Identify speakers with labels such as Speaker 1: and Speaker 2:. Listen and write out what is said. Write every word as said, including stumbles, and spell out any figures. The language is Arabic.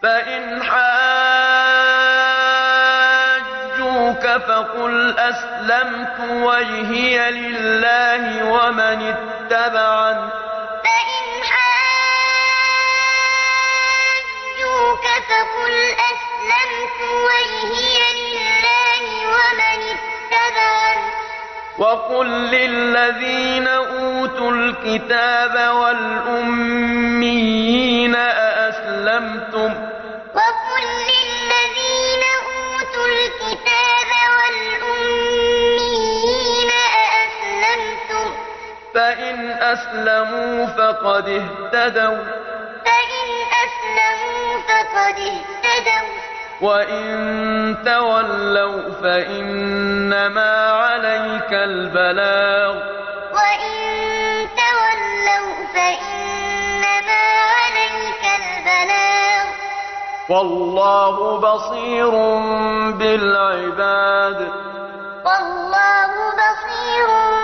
Speaker 1: فإن حاجوك فقل أسلمت وجهي لله ومن اتبعني
Speaker 2: فإن حاجوك فقل أسلمت وجهي لله ومن اتبعني
Speaker 1: وقل للذين أوتوا الكتاب والأميين أأسلمتم
Speaker 2: وقل للذين أوتوا الكتاب والأميين أأسلمتم
Speaker 1: فإن أسلموا فقد اهتدوا
Speaker 2: فإن أسلموا فقد اهتدوا
Speaker 1: وإن تولوا فإنما عليك البلاغ
Speaker 2: وإن تولوا فإنما عليك البلاغ
Speaker 1: والله بصير بالعباد
Speaker 2: والله بصير